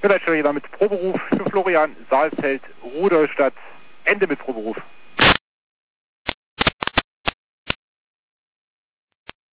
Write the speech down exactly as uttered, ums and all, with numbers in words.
Mitleidstelle jeder mit Proberuf für Florian Saalfeld, Rudolstadt, Ende mit Proberuf.